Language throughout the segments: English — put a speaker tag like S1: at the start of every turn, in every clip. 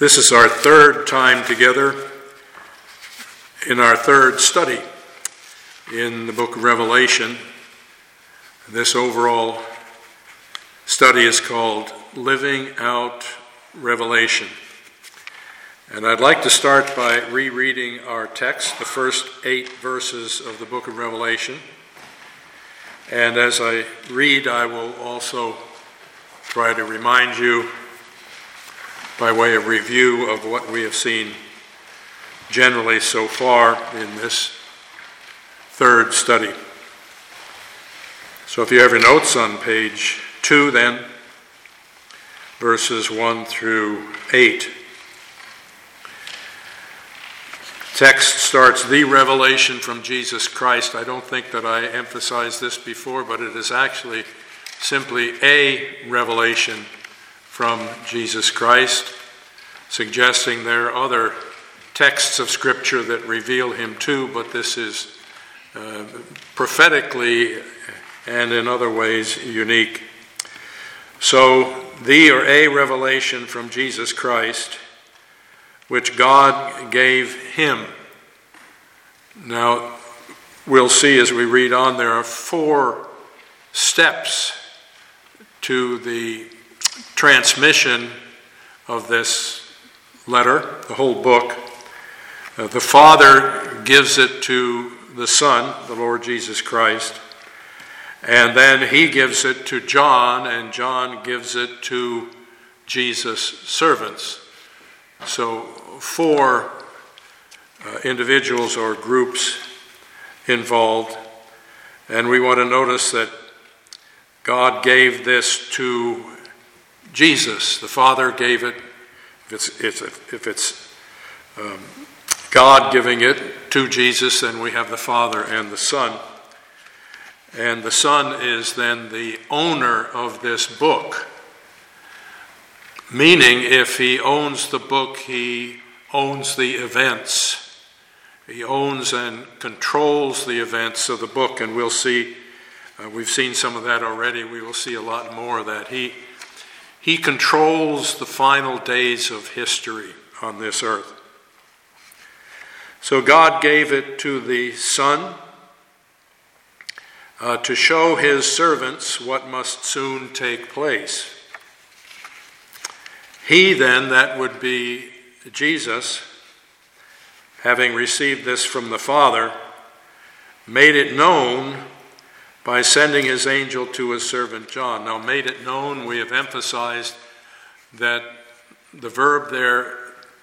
S1: This is our third time together in our third study in the book of Revelation. This overall study is called Living Out Revelation. And I'd like to start by rereading our text, the first 8 verses of the book of Revelation. And as I read, I will also try to remind you by way of review of what we have seen generally so far in this third study. So if you have your notes on page 2 then, verses 1 through 8. Text starts, the revelation from Jesus Christ. I don't think that I emphasized this before, but it is actually simply a revelation from Jesus Christ, suggesting there are other texts of Scripture that reveal him too, but this is prophetically and in other ways unique. So, the or a revelation from Jesus Christ, which God gave him. Now, we'll see as we read on, there are 4 steps to the transmission of this letter, the whole book. The Father gives it to the Son, the Lord Jesus Christ, and then he gives it to John, and John gives it to Jesus' servants. So 4 individuals or groups involved, and we want to notice that God gave this to Jesus. The Father gave it. If it's God giving it to Jesus, then we have the Father and the Son. And the Son is then the owner of this book. Meaning, if he owns the book, he owns the events. He owns and controls the events of the book. And we'll see, we've seen some of that already. We will see a lot more of that. He controls the final days of history on this earth. So God gave it to the Son to show his servants what must soon take place. He then, that would be Jesus, having received this from the Father, made it known by sending his angel to his servant John. Now, made it known, we have emphasized that the verb there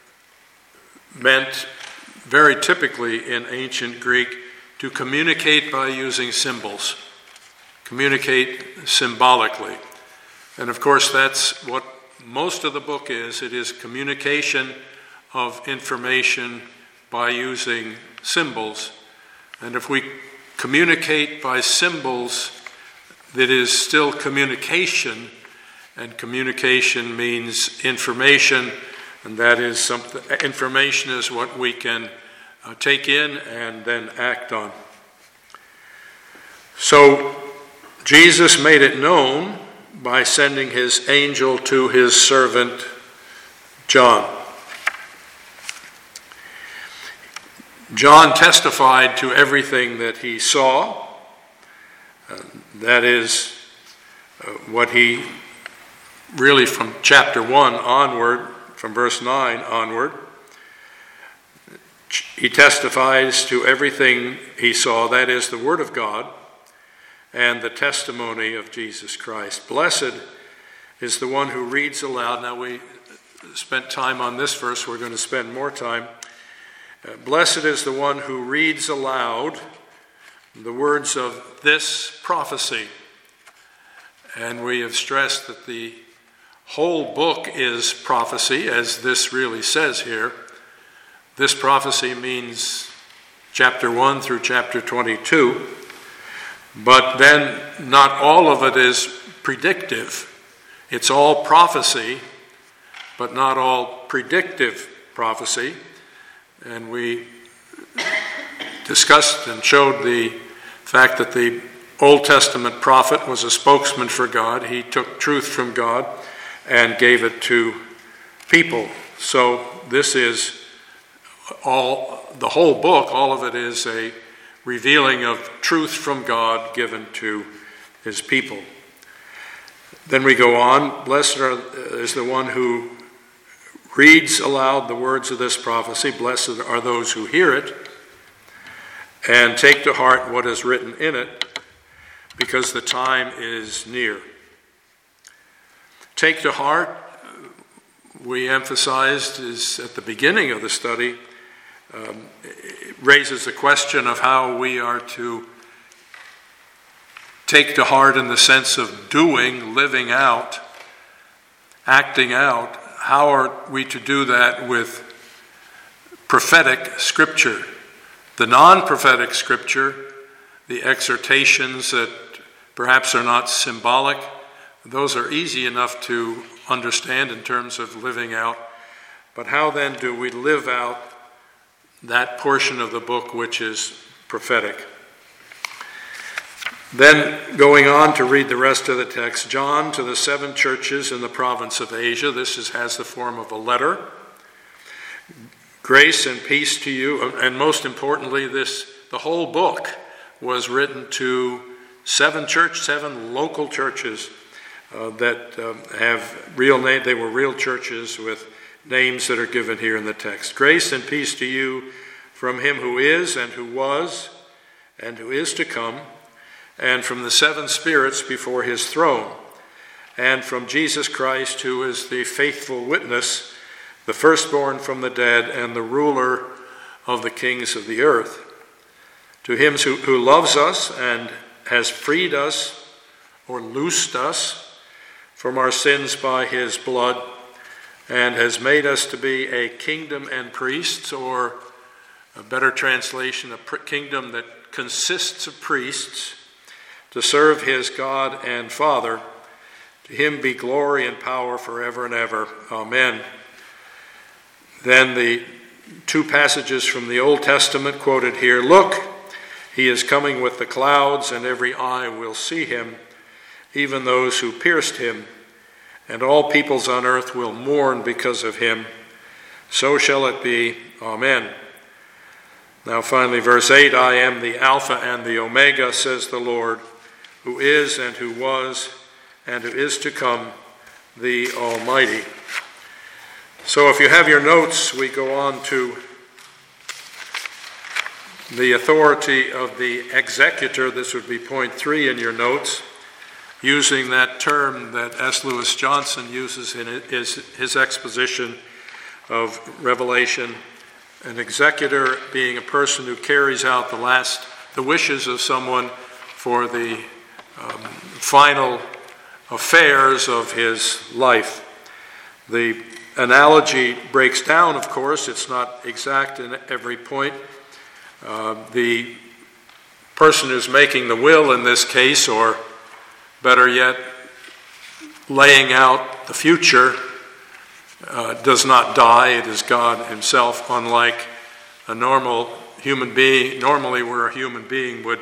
S1: meant very typically in ancient Greek to communicate by using symbols, communicate symbolically. And of course, that's what most of the book is. It is communication of information by using symbols. And if we communicate by symbols, that is still communication, and communication means information, and that is something. Information is what we can take in and then act on. So Jesus made it known by sending his angel to his servant John. John testified to everything that he saw. That is what he really from chapter 1 onward, from verse 9 onward, he testifies to everything he saw. That is the Word of God and the testimony of Jesus Christ. Blessed is the one who reads aloud. Now we spent time on this verse. We're going to spend more time. Blessed is the one who reads aloud the words of this prophecy. And we have stressed that the whole book is prophecy, as this really says here. This prophecy means chapter 1 through chapter 22. But then not all of it is predictive. It's all prophecy, but not all predictive prophecy. And we discussed and showed the fact that the Old Testament prophet was a spokesman for God. He took truth from God and gave it to people So this is the whole book, all of it is a revealing of truth from God given to his people. Then we go on. Blessed is the one who reads aloud the words of this prophecy. Blessed are those who hear it and take to heart what is written in it, because the time is near. Take to heart, we emphasized, is at the beginning of the study, it raises the question of how we are to take to heart in the sense of doing, living out, acting out. How are we to do that with prophetic scripture? The non-prophetic scripture, the exhortations that perhaps are not symbolic, those are easy enough to understand in terms of living out. But how then do we live out that portion of the book which is prophetic? Then going on to read the rest of the text, John to the 7 churches in the province of Asia. This has the form of a letter. Grace and peace to you. And most importantly, the whole book was written to 7 local churches that have real name. They were real churches with names that are given here in the text. Grace and peace to you from him who is and who was and who is to come, and from the 7 spirits before his throne, and from Jesus Christ, who is the faithful witness, the firstborn from the dead, and the ruler of the kings of the earth. To him who loves us and has freed us or loosed us from our sins by his blood, and has made us to be a kingdom and priests, or a better translation, a kingdom that consists of priests, to serve his God and Father. To him be glory and power forever and ever. Amen. Then the 2 passages from the Old Testament quoted here. Look, he is coming with the clouds, and every eye will see him, even those who pierced him, and all peoples on earth will mourn because of him. So shall it be. Amen. Now finally, verse 8, I am the Alpha and the Omega, says the Lord, who is and who was and who is to come, the Almighty. So if you have your notes, we go on to the authority of the executor. This would be point 3 in your notes, using that term that S. Lewis Johnson uses in his exposition of Revelation. An executor being a person who carries out the wishes of someone for the final affairs of his life. The analogy breaks down, of course. It's not exact in every point. The person who's making the will in this case, or better yet, laying out the future, does not die. It is God himself, unlike a normal human being. Normally, where a human being would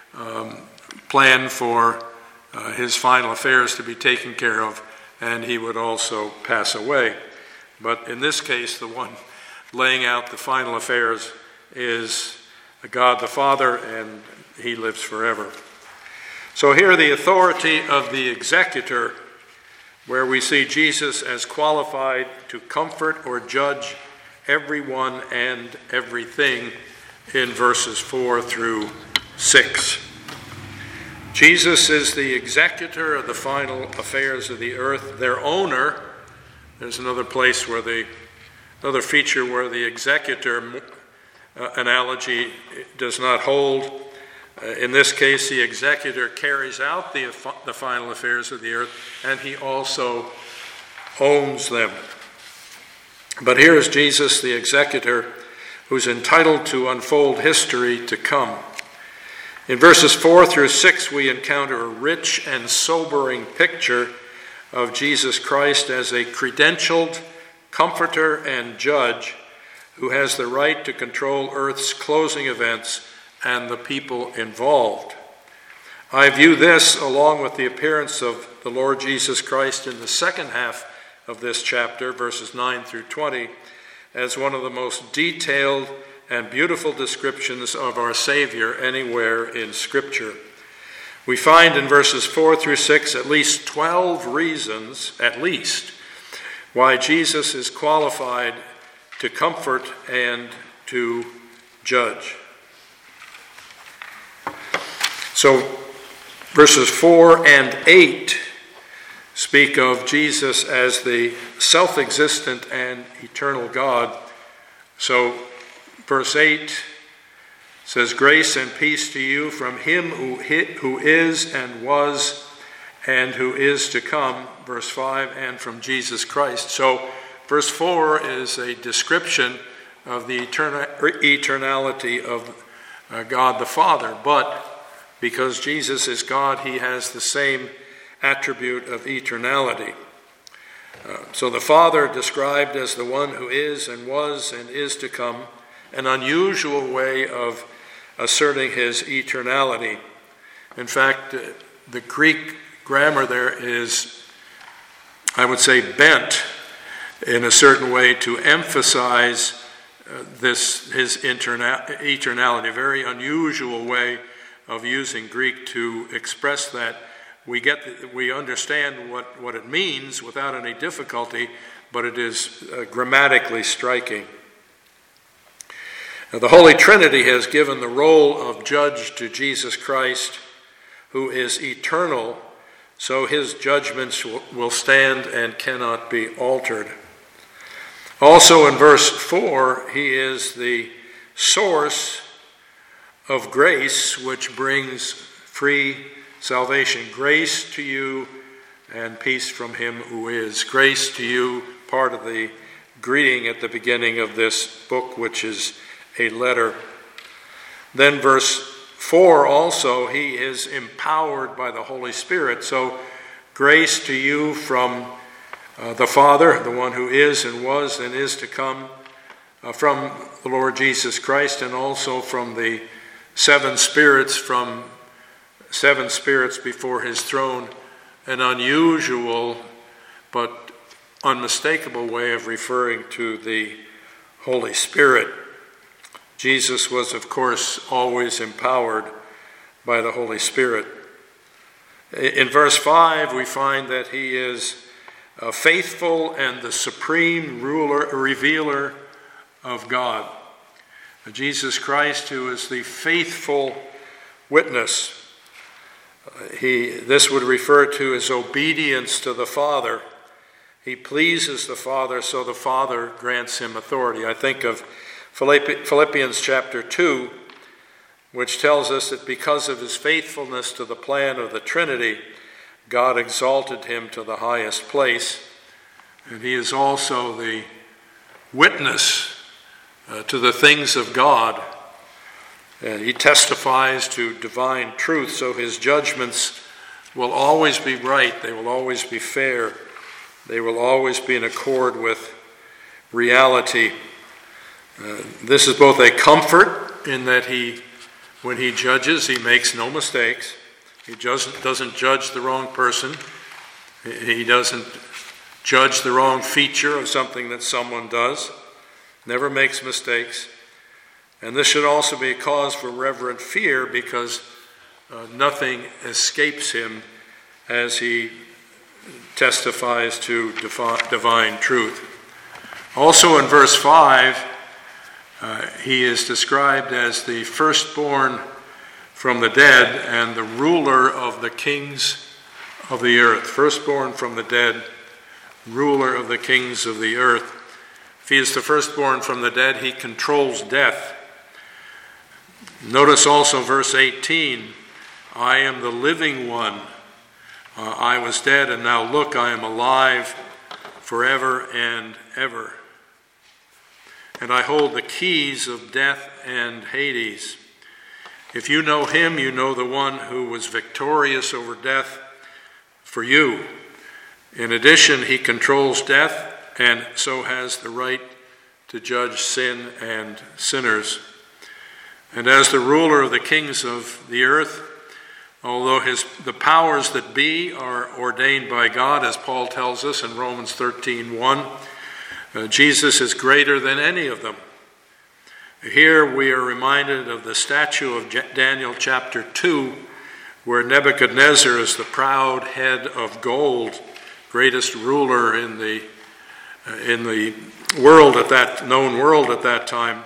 S1: plan for his final affairs to be taken care of, and he would also pass away. But in this case, the one laying out the final affairs is God the Father, and he lives forever. So here the authority of the executor, where we see Jesus as qualified to comfort or judge everyone and everything in verses 4 through 6. Jesus is the executor of the final affairs of the earth, their owner. There's another place another feature where the executor analogy does not hold. In this case, the executor carries out the final affairs of the earth, and he also owns them. But here is Jesus, the executor, who's entitled to unfold history to come. In verses 4 through 6, we encounter a rich and sobering picture of Jesus Christ as a credentialed comforter and judge who has the right to control earth's closing events and the people involved. I view this, along with the appearance of the Lord Jesus Christ in the second half of this chapter, verses 9 through 20, as one of the most detailed and beautiful descriptions of our Savior anywhere in Scripture. We find in verses 4 through 6 at least 12 reasons, why Jesus is qualified to comfort and to judge. So verses 4 and 8 speak of Jesus as the self-existent and eternal God. So verse 8 says, "Grace and peace to you from him who is and was and who is to come," verse 5, "and from Jesus Christ." So verse 4 is a description of the eternality of God the Father. But because Jesus is God, he has the same attribute of eternality. So the Father described as the one who is and was and is to come, an unusual way of asserting his eternality. In fact, the Greek grammar there is, I would say, bent in a certain way to emphasize his eternality, a very unusual way of using Greek to express that. We understand what it means without any difficulty, but it is grammatically striking. Now, the Holy Trinity has given the role of judge to Jesus Christ, who is eternal, so his judgments will stand and cannot be altered. Also in verse 4, he is the source of grace, which brings free salvation. Grace to you and peace from him who is. Grace to you, part of the greeting at the beginning of this book, which is a letter. Then verse 4 also, he is empowered by the Holy Spirit. So grace to you from the Father, the one who is and was and is to come, from the Lord Jesus Christ, and also from the seven spirits before his throne. An unusual but unmistakable way of referring to the Holy Spirit. Jesus was, of course, always empowered by the Holy Spirit. In verse 5, we find that he is faithful and the supreme revealer of God. Jesus Christ, who is the faithful witness. This would refer to his obedience to the Father. He pleases the Father, so the Father grants him authority. I think of Philippians chapter 2, which tells us that because of his faithfulness to the plan of the Trinity, God exalted him to the highest place. And he is also the witness to the things of God. He testifies to divine truth, so his judgments will always be right. They will always be fair. They will always be in accord with reality. This is both a comfort in that when he judges, he makes no mistakes. He doesn't judge the wrong person. He doesn't judge the wrong feature of something that someone does. Never makes mistakes. And this should also be a cause for reverent fear, because nothing escapes him as he testifies to divine truth. Also in verse 5, he is described as the firstborn from the dead and the ruler of the kings of the earth. Firstborn from the dead, ruler of the kings of the earth. If he is the firstborn from the dead, he controls death. Notice also verse 18, I am the living one. I was dead, and now look, I am alive forever and ever. And I hold the keys of death and Hades. If you know him, you know the one who was victorious over death for you. In addition, he controls death and so has the right to judge sin and sinners. And as the ruler of the kings of the earth, Although the powers that be are ordained by God, as Paul tells us in Romans 13:1, Jesus is greater than any of them. Here we are reminded of the statue of Daniel chapter 2, where Nebuchadnezzar is the proud head of gold, greatest ruler in the world at that known world at that time.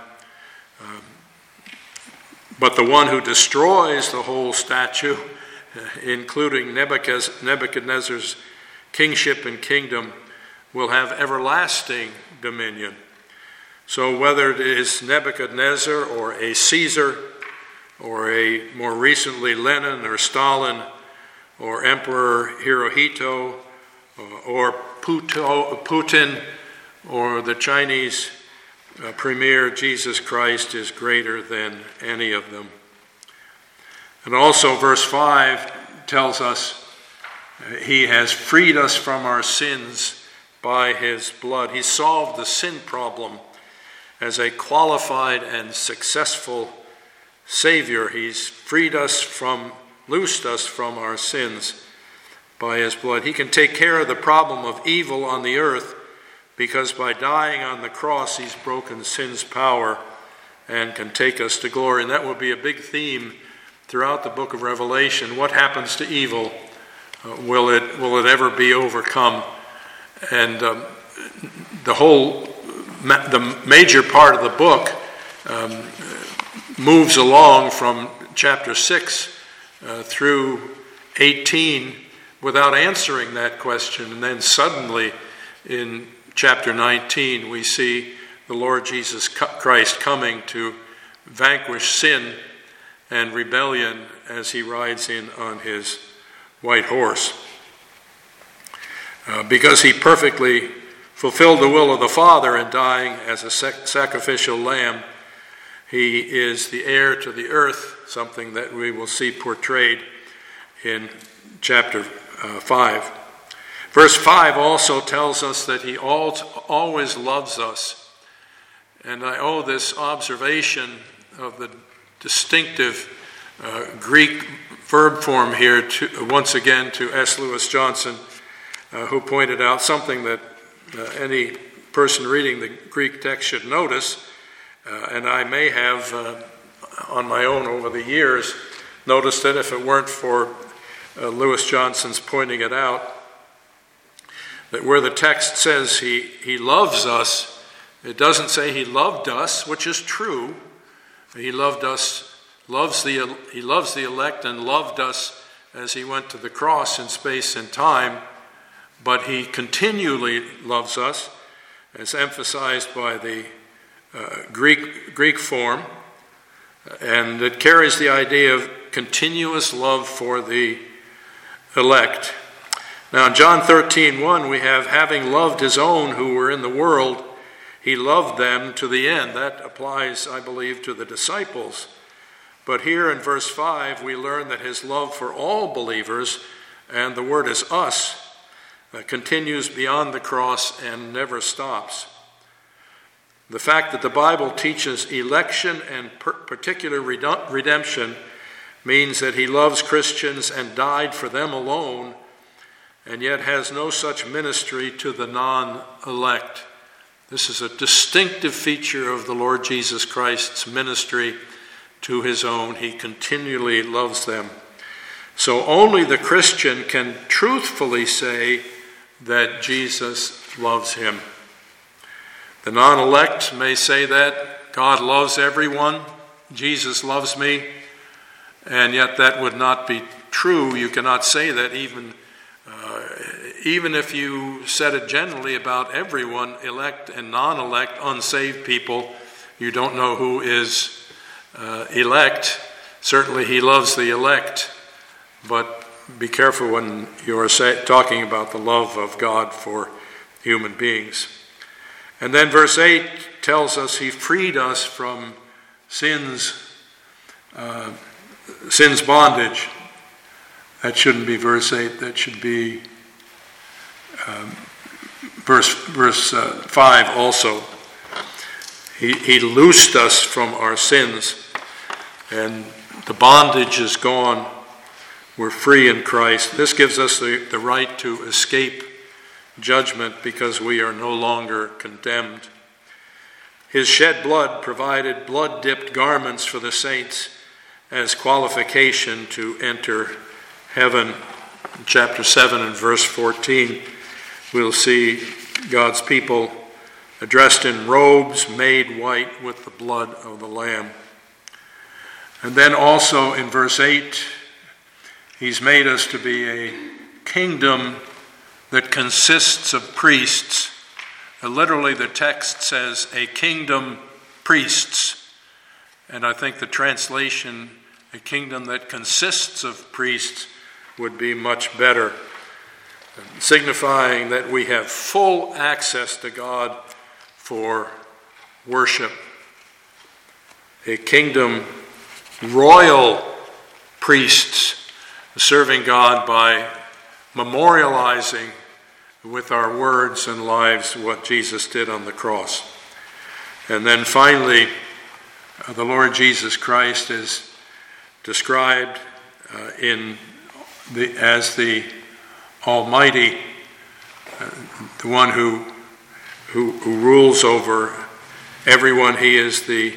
S1: But the one who destroys the whole statue, including Nebuchadnezzar's kingship and kingdom, will have everlasting dominion. So whether it is Nebuchadnezzar or a Caesar or a more recently Lenin or Stalin or Emperor Hirohito or Putin or the Chinese Premier, Jesus Christ is greater than any of them. And also verse 5 tells us he has freed us from our sins by his blood. He solved the sin problem as a qualified and successful Savior. He's loosed us from our sins by his blood. He can take care of the problem of evil on the earth, because by dying on the cross, he's broken sin's power and can take us to glory. And that will be a big theme throughout the book of Revelation. What happens to evil? Will it ever be overcome? And the major part of the book moves along from chapter 6 through 18 without answering that question. And then suddenly in chapter 19, we see the Lord Jesus Christ coming to vanquish sin and rebellion as he rides in on his white horse. Because he perfectly fulfilled the will of the Father in dying as a sacrificial lamb, he is the heir to the earth, something that we will see portrayed in chapter 5. Verse 5 also tells us that he always loves us. And I owe this observation of the distinctive Greek verb form here once again to S. Lewis Johnson, who pointed out something that any person reading the Greek text should notice, and I may have on my own over the years noticed it if it weren't for Lewis Johnson's pointing it out, that where the text says he loves us, it doesn't say he loved us, which is true. He loved us, he loves the elect and loved us as he went to the cross in space and time, but he continually loves us, as emphasized by the Greek form, and it carries the idea of continuous love for the elect. Now in John 13:1 we have, having loved his own who were in the world, he loved them to the end. That applies, I believe, to the disciples. But here in verse 5 we learn that his love for all believers, and the word is us, continues beyond the cross and never stops. The fact that the Bible teaches election and particular redemption means that he loves Christians and died for them alone, and yet has no such ministry to the non-elect. This is a distinctive feature of the Lord Jesus Christ's ministry to his own. He continually loves them. So only the Christian can truthfully say that Jesus loves him. The non-elect may say that God loves everyone, Jesus loves me, and yet that would not be true. You cannot say that even if you said it generally about everyone, elect and non-elect, unsaved people. You don't know who is elect. Certainly he loves the elect, but be careful when you are talking about the love of God for human beings. And then verse 8 tells us he freed us from sin's bondage. That shouldn't be verse 8. That should be verse 5 also. He loosed us from our sins, and the bondage is gone. We're free in Christ. This gives us the right to escape judgment because we are no longer condemned. His shed blood provided blood-dipped garments for the saints as qualification to enter heaven. In chapter 7 and verse 14, we'll see God's people dressed in robes made white with the blood of the Lamb. And then also in verse 8, he's made us to be a kingdom that consists of priests. Literally, the text says a kingdom priests. And I think the translation, a kingdom that consists of priests, would be much better, signifying that we have full access to God for worship. A kingdom, royal priests, serving God by memorializing with our words and lives what Jesus did on the cross. And then finally, the Lord Jesus Christ is described as the Almighty, the one who rules over everyone. He is the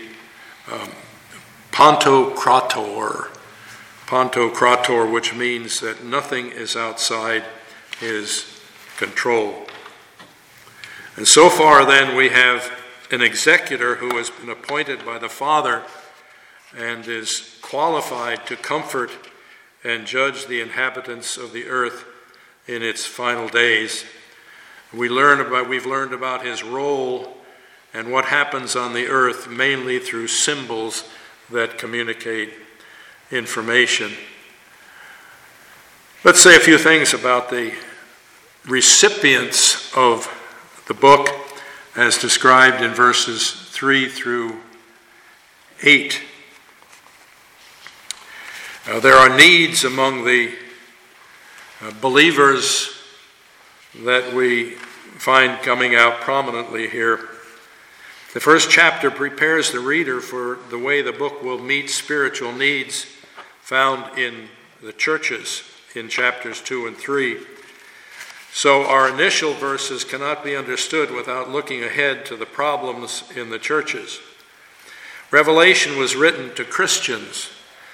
S1: Pantocrator, which means that nothing is outside his control. And so far then we have an executor who has been appointed by the Father and is qualified to comfort and judge the inhabitants of the earth in its final days. We've learned about his role and what happens on the earth mainly through symbols that communicate information. Let's say a few things about the recipients of the book as described in verses 3 through 8. There are needs among the believers that we find coming out prominently here. The first chapter prepares the reader for the way the book will meet spiritual needs found in the churches in chapters 2 and 3. So our initial verses cannot be understood without looking ahead to the problems in the churches. Revelation was written to Christians,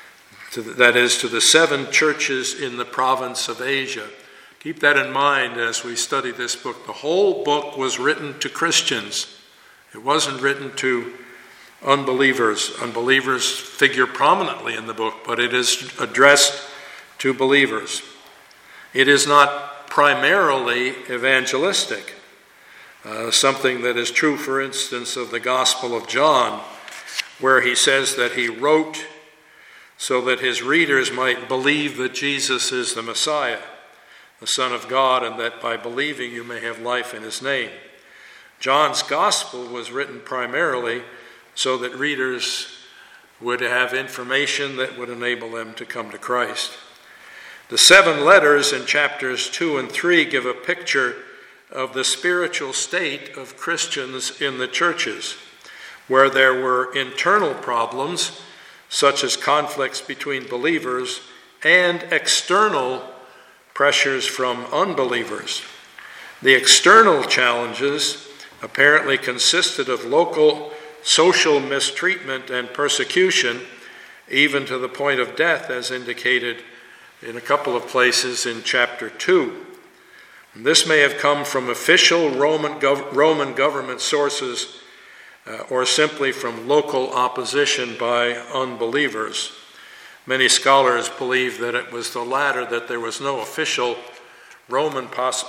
S1: that is, to the 7 churches in the province of Asia. Keep that in mind as we study this book. The whole book was written to Christians. It wasn't written to unbelievers. Unbelievers figure prominently in the book, but it is addressed to believers. It is not primarily evangelistic, something that is true, for instance, of the Gospel of John, where he says that he wrote so that his readers might believe that Jesus is the Messiah, the Son of God, and that by believing you may have life in his name. John's Gospel was written primarily so that readers would have information that would enable them to come to Christ. The 7 letters in chapters 2 and 3 give a picture of the spiritual state of Christians in the churches, where there were internal problems, such as conflicts between believers, and external pressures from unbelievers. The external challenges apparently consisted of local social mistreatment and persecution, even to the point of death, as indicated in a couple of places in chapter 2. And this may have come from official Roman government sources or simply from local opposition by unbelievers. Many scholars believe that it was the latter, that there was no official Roman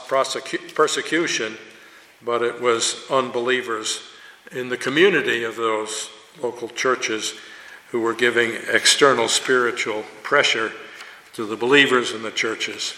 S1: persecution, but it was unbelievers in the community of those local churches who were giving external spiritual pressure to the believers in the churches.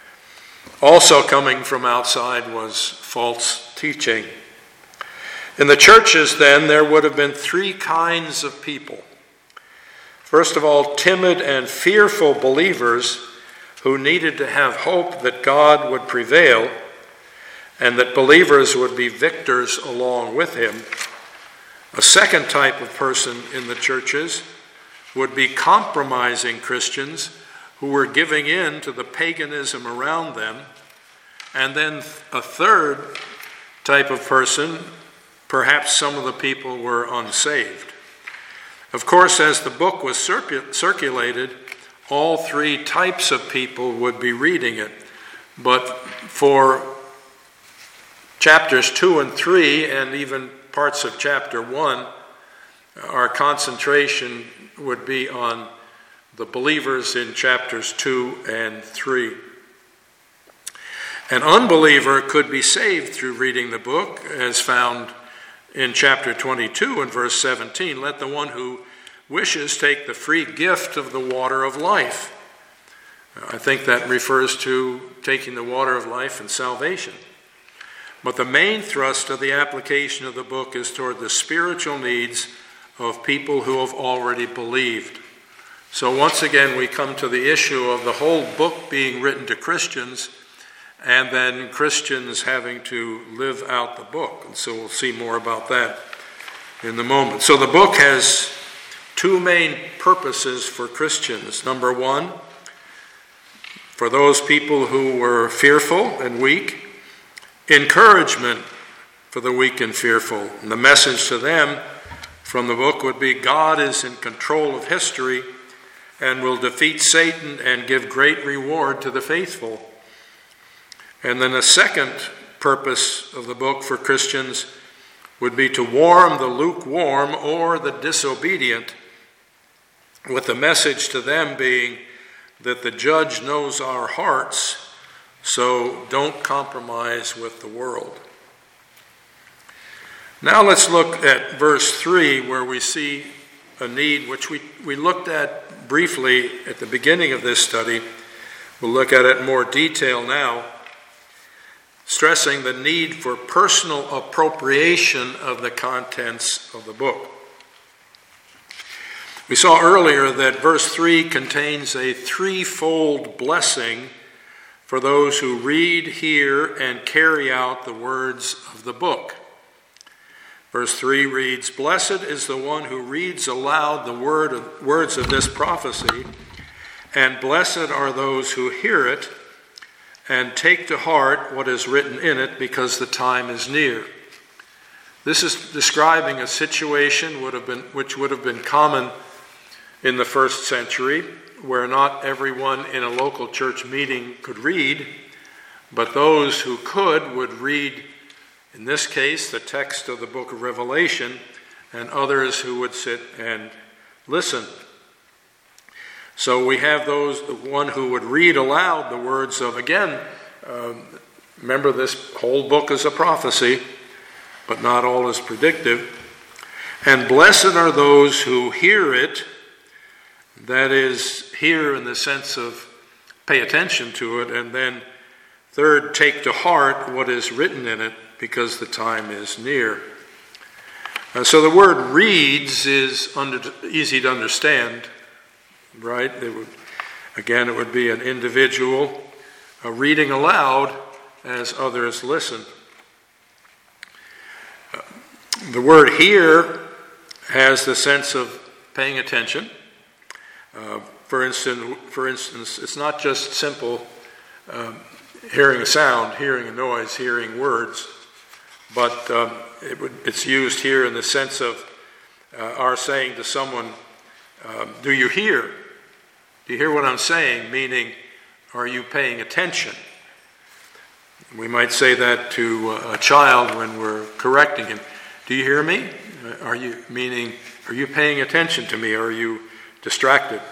S1: Also coming from outside was false teaching. In the churches, then, there would have been 3 kinds of people. First of all, timid and fearful believers who needed to have hope that God would prevail and that believers would be victors along with him. A second type of person in the churches would be compromising Christians who were giving in to the paganism around them. And then a third type of person, perhaps some of the people were unsaved. Of course, as the book was circulated, all three types of people would be reading it. But for chapters 2 and 3, and even parts of chapter 1, our concentration would be on the believers in chapters 2 and 3. An unbeliever could be saved through reading the book, as found in chapter 22 and verse 17. Let the one who wishes take the free gift of the water of life. I think that refers to taking the water of life and salvation. But the main thrust of the application of the book is toward the spiritual needs of people who have already believed. So once again, we come to the issue of the whole book being written to Christians, and then Christians having to live out the book. And so we'll see more about that in a moment. So the book has two main purposes for Christians. Number one, for those people who were fearful and weak, encouragement for the weak and fearful. And the message to them from the book would be God is in control of history and will defeat Satan and give great reward to the faithful. And then the second purpose of the book for Christians would be to warm the lukewarm or the disobedient, with the message to them being that the judge knows our hearts, so don't compromise with the world. Now let's look at verse 3, where we see a need which we looked at briefly at the beginning of this study. We'll look at it in more detail now, stressing the need for personal appropriation of the contents of the book. We saw earlier that verse 3 contains a threefold blessing for those who read, hear, and carry out the words of the book. Verse 3 reads, "Blessed is the one who reads aloud the words of this prophecy, and blessed are those who hear it and take to heart what is written in it, because the time is near." This is describing a situation which would have been common in the first century, where not everyone in a local church meeting could read, but those who could would read, in this case, the text of the book of Revelation, and others who would sit and listen. So we have one who would read aloud the words of, again, remember this whole book is a prophecy, but not all is predictive. And blessed are those who hear it, that is, hear in the sense of pay attention to it, and then third, take to heart what is written in it, because the time is near. So the word reads is easy to understand, right? It would be an individual reading aloud as others listen. The word hear has the sense of paying attention. For instance, it's not just simple hearing a sound, hearing a noise, hearing words, but it's used here in the sense of our saying to someone, do you hear? Do you hear what I'm saying? Meaning, are you paying attention? We might say that to a child when we're correcting him. Do you hear me? Are you paying attention to me? Or are you distracted?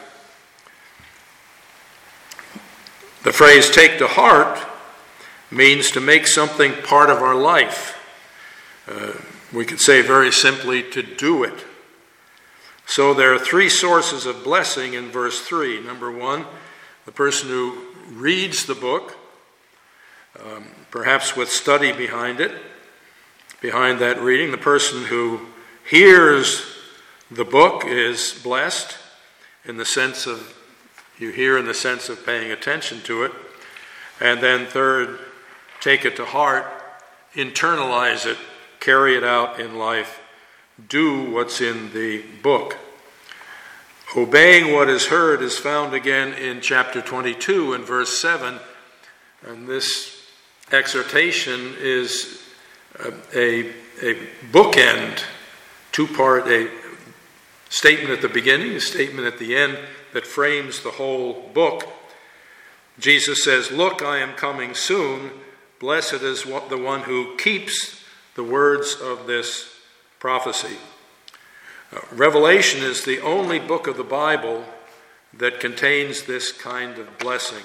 S1: The phrase take to heart means to make something part of our life. We could say very simply to do it. So there are three sources of blessing in verse 3. Number one, the person who reads the book, perhaps with study behind it, behind that reading. The person who hears the book is blessed in the sense of, you hear in the sense of paying attention to it. And then third, take it to heart, internalize it, carry it out in life, do what's in the book. Obeying what is heard is found again in chapter 22 and verse 7. And this exhortation is a bookend, two-part, a statement at the beginning, a statement at the end that frames the whole book. Jesus says, "Look, I am coming soon. Blessed is the one who keeps the words of this prophecy." Revelation is the only book of the Bible that contains this kind of blessing.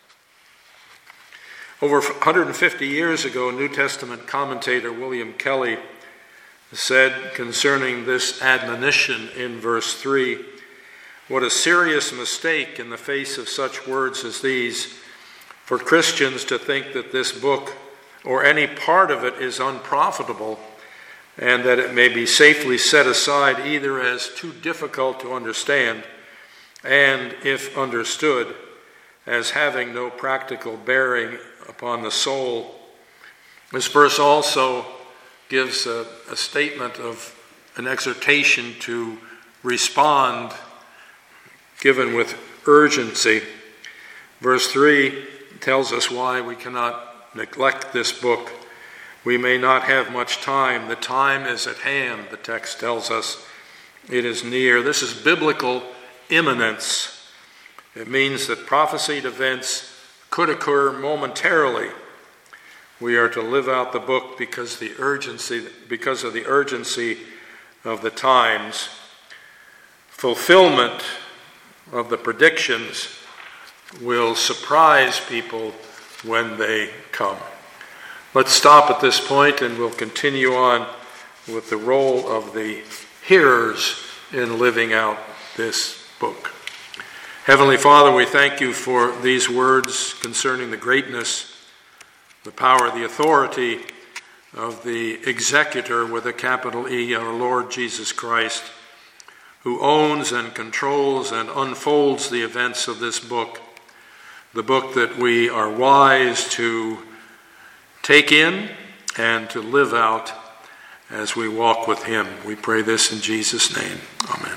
S1: Over 150 years ago, New Testament commentator William Kelly said concerning this admonition in verse 3, "What a serious mistake in the face of such words as these for Christians to think that this book or any part of it is unprofitable, and that it may be safely set aside either as too difficult to understand and, if understood, as having no practical bearing upon the soul." This verse also gives a statement of an exhortation to respond, given with urgency. Verse 3 tells us why we cannot neglect this book. We may not have much time. The time is at hand, the text tells us. It is near. This is biblical imminence. It means that prophesied events could occur momentarily. We are to live out the book because of the urgency of the times. Fulfillment of the predictions will surprise people when they come. Let's stop at this point and we'll continue on with the role of the hearers in living out this book. Heavenly Father, we thank you for these words concerning the greatness, the power, the authority of the executor with a capital E, our Lord Jesus Christ, who owns and controls and unfolds the events of this book, the book that we are wise to take in and to live out as we walk with him. We pray this in Jesus' name. Amen.